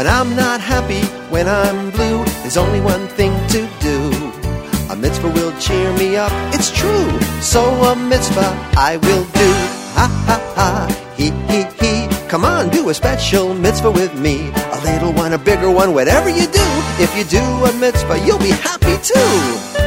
When I'm not happy, when I'm blue, there's only one thing to do. A mitzvah will cheer me up, it's true. So a mitzvah I will do. Ha ha ha, he he he. Come on, do a special mitzvah with me. A little one, a bigger one, whatever you do. If you do a mitzvah, you'll be happy too.